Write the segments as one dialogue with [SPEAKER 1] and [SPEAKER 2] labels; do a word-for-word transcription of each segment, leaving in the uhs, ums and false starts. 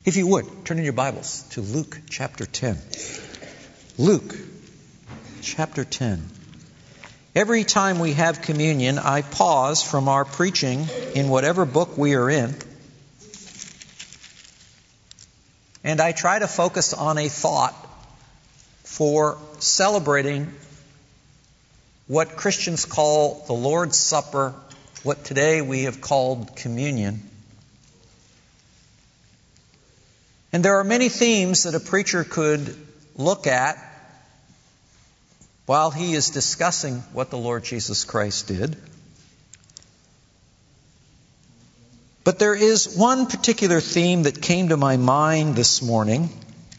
[SPEAKER 1] If you would, turn in your Bibles to Luke chapter ten. Luke chapter ten. Every time we have communion, I pause from our preaching in whatever book we are in, and I try to focus on a thought for celebrating what Christians call the Lord's Supper, what today we have called communion. And there are many themes that a preacher could look at while he is discussing what the Lord Jesus Christ did. But there is one particular theme that came to my mind this morning,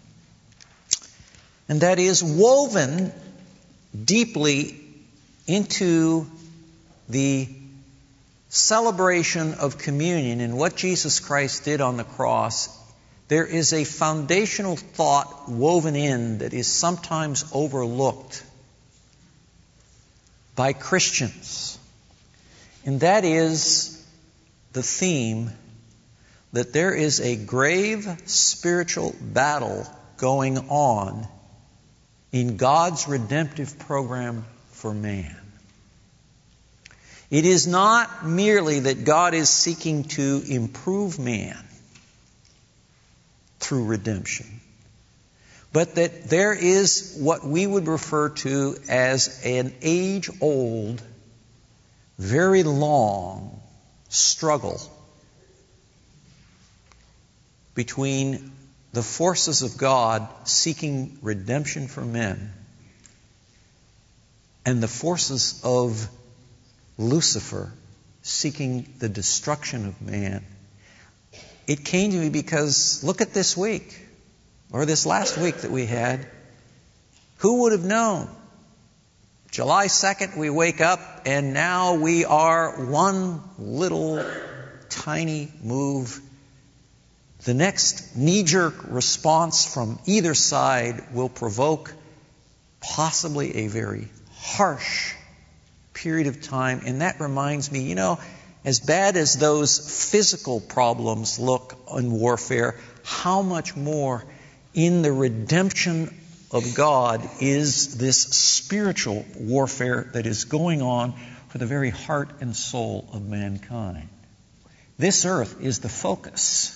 [SPEAKER 1] and that is woven deeply into the celebration of communion and what Jesus Christ did on the cross. There is a foundational thought woven in that is sometimes overlooked by Christians. And that is the theme that there is a grave spiritual battle going on in God's redemptive program for man. It is not merely that God is seeking to improve man through redemption, but that there is what we would refer to as an age-old, very long struggle between the forces of God seeking redemption for men and the forces of Lucifer seeking the destruction of man. It came to me because look at this week, or this last week that we had. Who would have known? July second we wake up and now we are one little tiny move. The next knee-jerk response from either side will provoke possibly a very harsh period of time. And that reminds me, you know, as bad as those physical problems look in warfare, how much more in the redemption of God is this spiritual warfare that is going on for the very heart and soul of mankind. This earth is the focus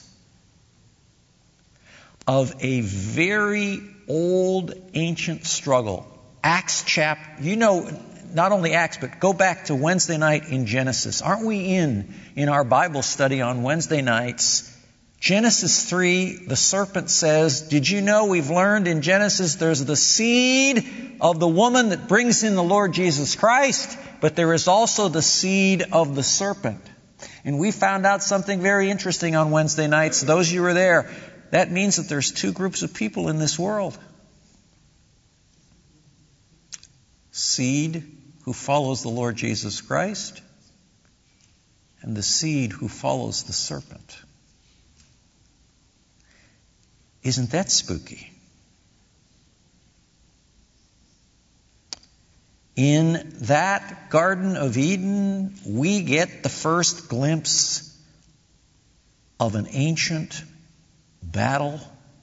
[SPEAKER 1] of a very old, ancient struggle. Acts chapter, you know, not only Acts, but go back to Wednesday night in Genesis. Aren't we in, in our Bible study on Wednesday nights? Genesis three, the serpent says, did you know we've learned in Genesis there's the seed of the woman that brings in the Lord Jesus Christ, but there is also the seed of the serpent. And we found out something very interesting on Wednesday nights. Those of you who were there, that means that there's two groups of people in this world. Seed who follows the Lord Jesus Christ, and the seed who follows the serpent. Isn't that spooky? In that Garden of Eden, we get the first glimpse of an ancient battle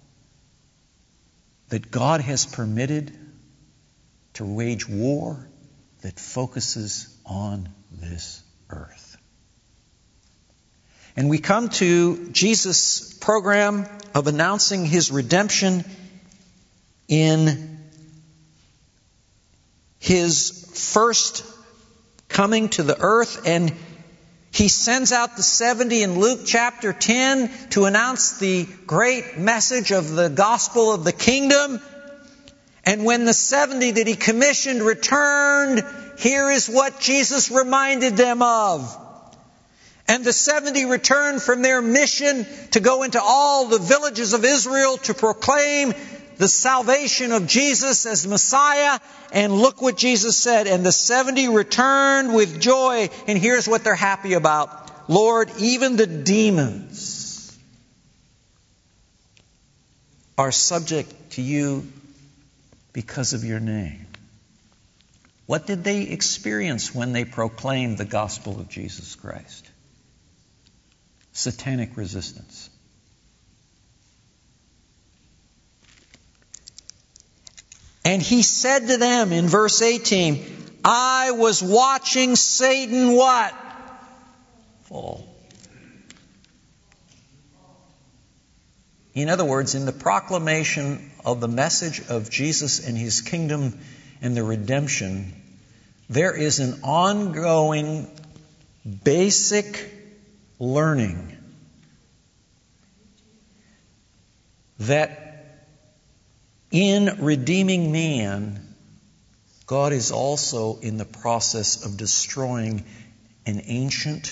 [SPEAKER 1] that God has permitted to wage war that focuses on this earth. And we come to Jesus' program of announcing His redemption in His first coming to the earth, and He sends out the seventy in Luke chapter ten to announce the great message of the gospel of the kingdom. And when the seventy that He commissioned returned, here is what Jesus reminded them of. And the seventy returned from their mission to go into all the villages of Israel to proclaim the salvation of Jesus as Messiah. And look what Jesus said. And the seventy returned with joy. And here's what they're happy about. Lord, even the demons are subject to you because of your name. What did they experience when they proclaimed the gospel of Jesus Christ? Satanic resistance. And he said to them in verse eighteen, I was watching Satan what? Fall. In other words, in the proclamation of the message of Jesus and His kingdom and the redemption, there is an ongoing, basic learning that in redeeming man, God is also in the process of destroying an ancient,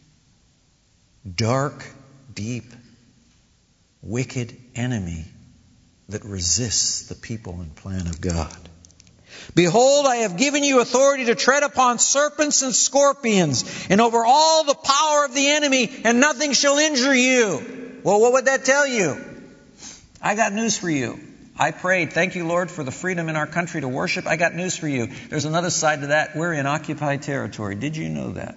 [SPEAKER 1] dark, deep, wicked enemy that resists the people and plan of God. Behold, I have given you authority to tread upon serpents and scorpions and over all the power of the enemy, and nothing shall injure you. Well, what would that tell you? I got news for you. I prayed, thank you, Lord, for the freedom in our country to worship. I got news for you. There's another side to that. We're in occupied territory. Did you know that?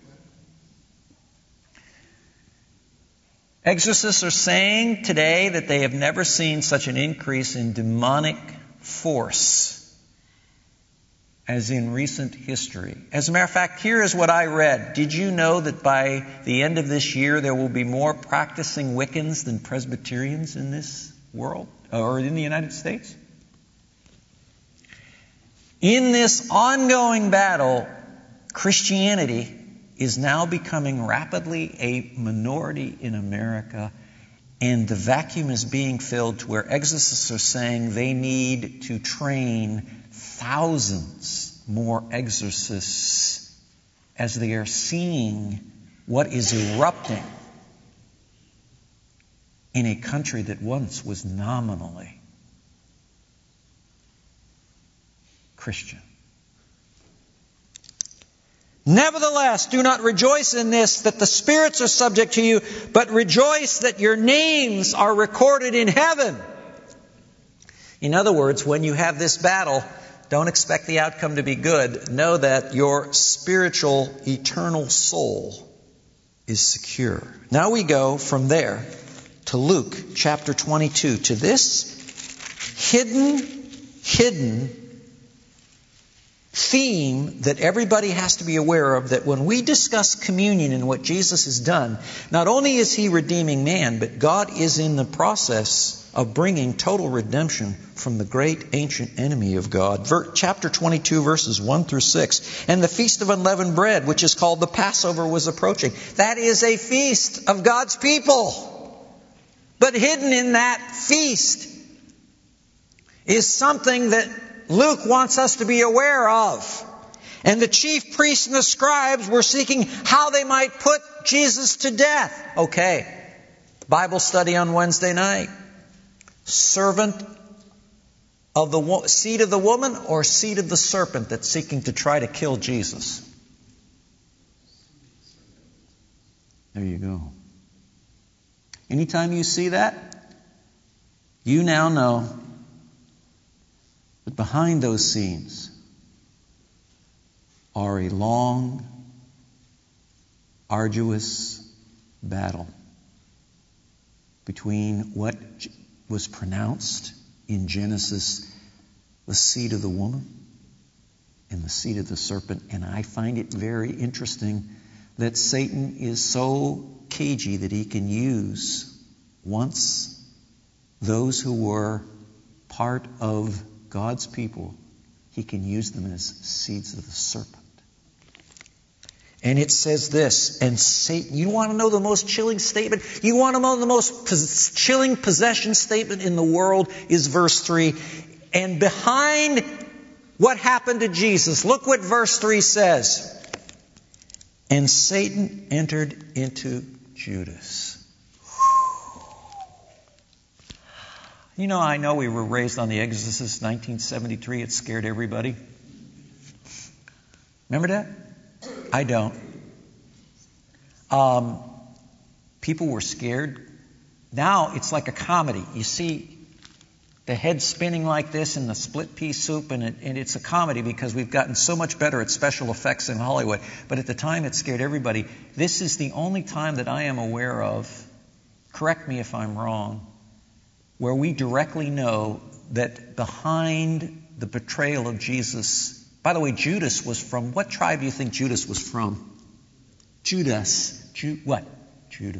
[SPEAKER 1] Exorcists are saying today that they have never seen such an increase in demonic force as in recent history. As a matter of fact, here is what I read. Did you know that by the end of this year there will be more practicing Wiccans than Presbyterians in this world, or in the United States? In this ongoing battle, Christianity is now becoming rapidly a minority in America, and the vacuum is being filled to where exorcists are saying they need to train thousands more exorcists as they are seeing what is erupting in a country that once was nominally Christian. Nevertheless, do not rejoice in this, that the spirits are subject to you, but rejoice that your names are recorded in heaven. In other words, when you have this battle, don't expect the outcome to be good. Know that your spiritual, eternal soul is secure. Now we go from there to Luke chapter twenty-two, to this hidden, hidden theme that everybody has to be aware of, that when we discuss communion and what Jesus has done, not only is He redeeming man, but God is in the process of bringing total redemption from the great ancient enemy of God. Ver- chapter twenty-two, verses one through six. And the feast of unleavened bread, which is called the Passover, was approaching. That is a feast of God's people. But hidden in that feast is something that Luke wants us to be aware of. And the chief priests and the scribes were seeking how they might put Jesus to death. Okay, Bible study on Wednesday night. Servant of the wo- seed of the woman or seed of the serpent that's seeking to try to kill Jesus? There you go. Anytime you see that, you now know that behind those scenes are a long, arduous battle between what was pronounced in Genesis, the seed of the woman and the seed of the serpent. And I find it very interesting that Satan is so cagey that he can use once those who were part of God's people, he can use them as seeds of the serpent. And it says this, and Satan, you want to know the most chilling statement? You want to know the most pos- chilling possession statement in the world is verse three. And behind what happened to Jesus, look what verse three says. And Satan entered into Judas. You know, I know we were raised on The Exorcist, nineteen seventy-three. It scared everybody. Remember that? I don't. Um, people were scared. Now it's like a comedy. You see the head spinning like this in the split pea soup, and, it, and it's a comedy because we've gotten so much better at special effects in Hollywood. But at the time, it scared everybody. This is the only time that I am aware of, correct me if I'm wrong, where we directly know that behind the betrayal of Jesus. By the way, Judas was from, what tribe do you think Judas was from? Judas. Ju- what? Judah.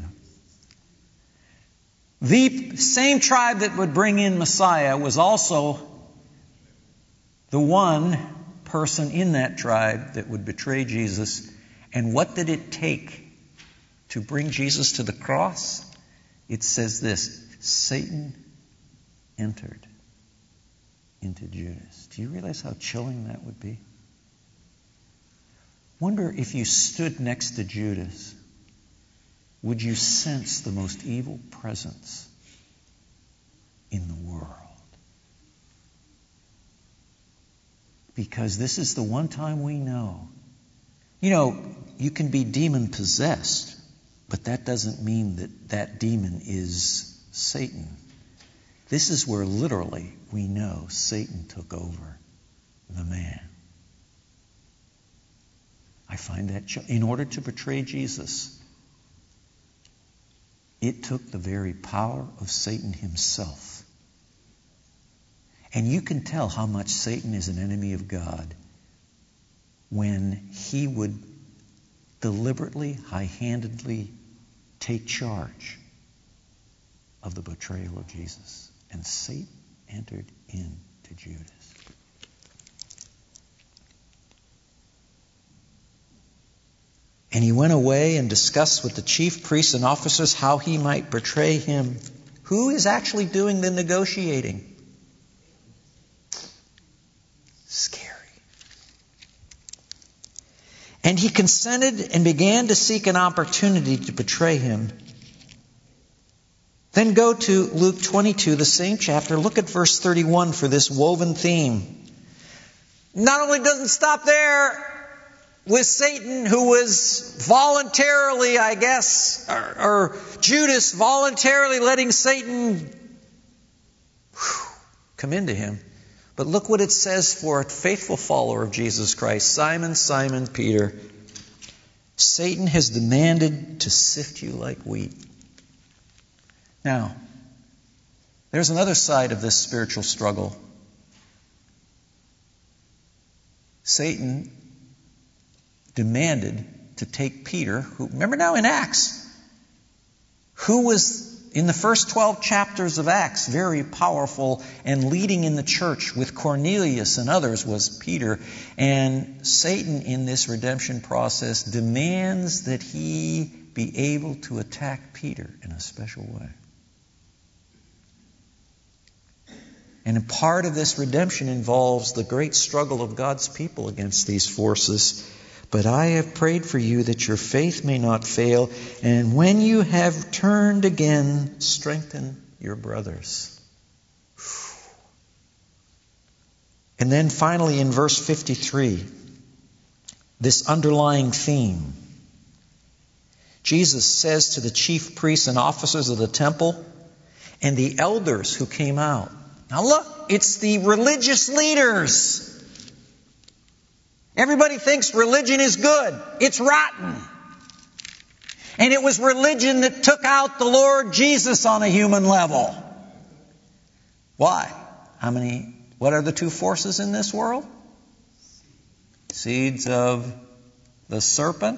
[SPEAKER 1] The same tribe that would bring in Messiah was also the one person in that tribe that would betray Jesus. And what did it take to bring Jesus to the cross? It says this: Satan entered into Judas. Do you realize how chilling that would be? Wonder if you stood next to Judas, would you sense the most evil presence in the world? Because this is the one time we know. You know, you can be demon possessed, but that doesn't mean that that demon is Satan. This is where literally we know Satan took over the man. I find that ch- in order to betray Jesus, it took the very power of Satan himself. And you can tell how much Satan is an enemy of God when he would deliberately, high-handedly take charge of the betrayal of Jesus. And Satan entered into Judas. And he went away and discussed with the chief priests and officers how he might betray him. Who is actually doing the negotiating? Scary. And he consented and began to seek an opportunity to betray him. Then go to Luke twenty-two, the same chapter. Look at verse thirty-one for this woven theme. Not only doesn't it stop there with Satan, who was voluntarily, I guess, or, or Judas voluntarily letting Satan whew, come into him. But look what it says for a faithful follower of Jesus Christ. Simon, Simon, Peter, Satan has demanded to sift you like wheat. Now, there's another side of this spiritual struggle. Satan demanded to take Peter, who, remember now in Acts, who was in the first twelve chapters of Acts very powerful and leading in the church with Cornelius and others was Peter. And Satan in this redemption process demands that he be able to attack Peter in a special way. And a part of this redemption involves the great struggle of God's people against these forces. But I have prayed for you that your faith may not fail, and when you have turned again, strengthen your brothers. And then finally in verse fifty-three, this underlying theme. Jesus says to the chief priests and officers of the temple and the elders who came out. Now look, it's the religious leaders. Everybody thinks religion is good. It's rotten. And it was religion that took out the Lord Jesus on a human level. Why? How many, what are the two forces in this world? Seeds of the serpent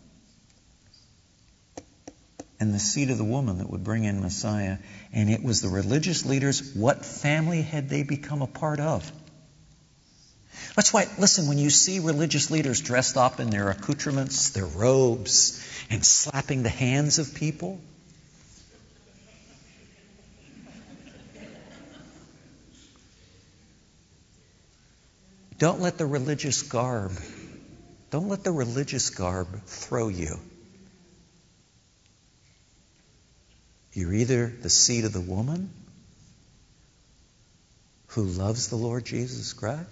[SPEAKER 1] and the seed of the woman that would bring in Messiah. And it was the religious leaders. What family had they become a part of? That's why, listen, when you see religious leaders dressed up in their accoutrements, their robes, and slapping the hands of people, don't let the religious garb, don't let the religious garb throw you. You're either the seed of the woman who loves the Lord Jesus Christ,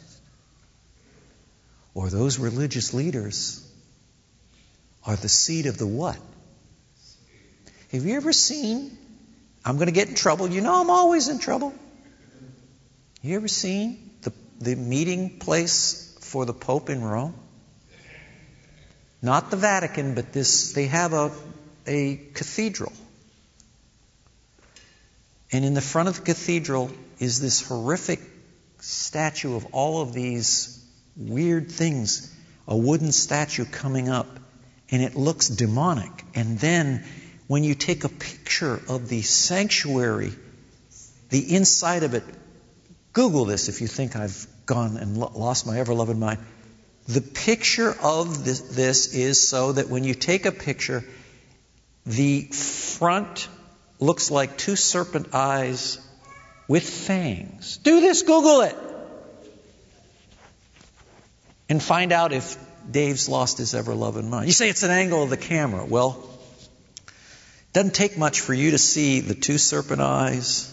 [SPEAKER 1] or those religious leaders are the seed of the what? Have you ever seen, I'm going to get in trouble. You know I'm always in trouble. You ever seen the, the meeting place for the Pope in Rome? Not the Vatican, but this, they have a, a cathedral. And in the front of the cathedral is this horrific statue of all of these weird things, a wooden statue coming up, and it looks demonic. And then when you take a picture of the sanctuary, the inside of it, Google this if you think I've gone and lo- lost my ever-loving mind. The picture of this, this is so that when you take a picture, the front looks like two serpent eyes with fangs. Do this, Google it. And find out if Dave's lost his ever-loving mind. You say it's an angle of the camera. Well, it doesn't take much for you to see the two serpent eyes,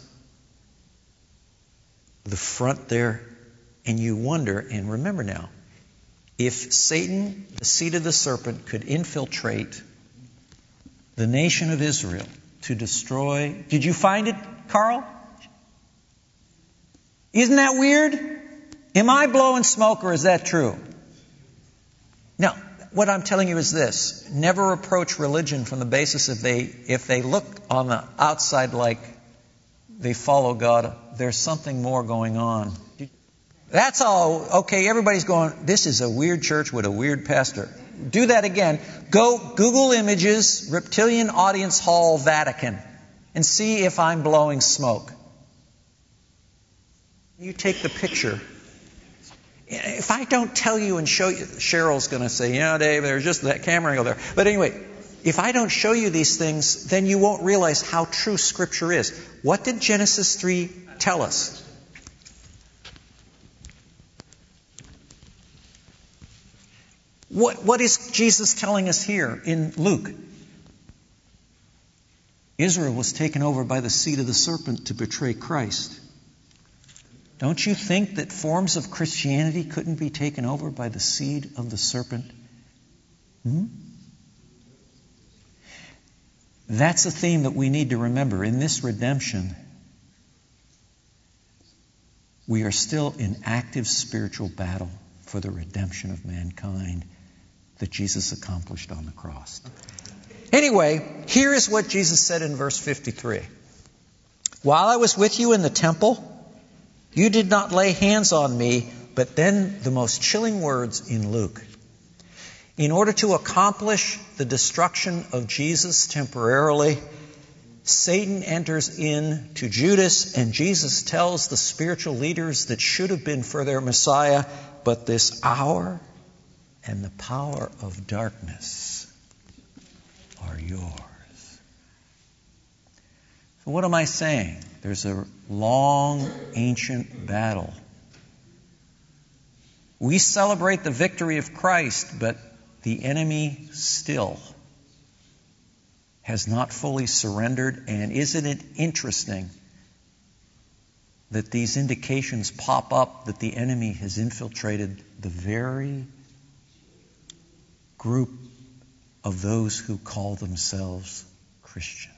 [SPEAKER 1] the front there, and you wonder, and remember now, if Satan, the seed of the serpent, could infiltrate the nation of Israel to destroy... Did you find it, Carl? Isn't that weird? Am I blowing smoke or is that true? Now, what I'm telling you is this. Never approach religion from the basis if they, if they look on the outside like they follow God, there's something more going on. That's all. Okay, everybody's going, this is a weird church with a weird pastor. Do that again. Go Google images, Reptilian Audience Hall, Vatican, and see if I'm blowing smoke. You take the picture. If I don't tell you and show you, Cheryl's going to say, yeah, Dave, there's just that camera angle there. But anyway, if I don't show you these things, then you won't realize how true Scripture is. What did Genesis three tell us? What, what is Jesus telling us here in Luke? Israel was taken over by the seed of the serpent to betray Christ. Don't you think that forms of Christianity couldn't be taken over by the seed of the serpent? Hmm? That's a theme that we need to remember. In this redemption, we are still in active spiritual battle for the redemption of mankind that Jesus accomplished on the cross. Anyway, here is what Jesus said in verse fifty-three. While I was with you in the temple, you did not lay hands on me, but then the most chilling words in Luke. In order to accomplish the destruction of Jesus temporarily, Satan enters in to Judas, and Jesus tells the spiritual leaders that should have been for their Messiah, but this hour and the power of darkness are yours. So what am I saying? There's a long, ancient battle. We celebrate the victory of Christ, but the enemy still has not fully surrendered. And isn't it interesting that these indications pop up that the enemy has infiltrated the very group of those who call themselves Christian?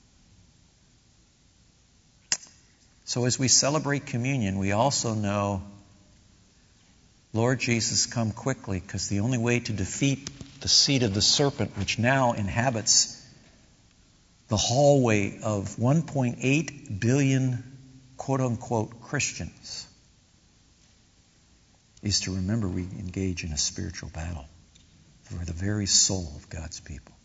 [SPEAKER 1] So as we celebrate communion, we also know, Lord Jesus, come quickly, because the only way to defeat the seed of the serpent, which now inhabits the hallway of one point eight billion quote-unquote Christians, is to remember we engage in a spiritual battle for the very soul of God's people.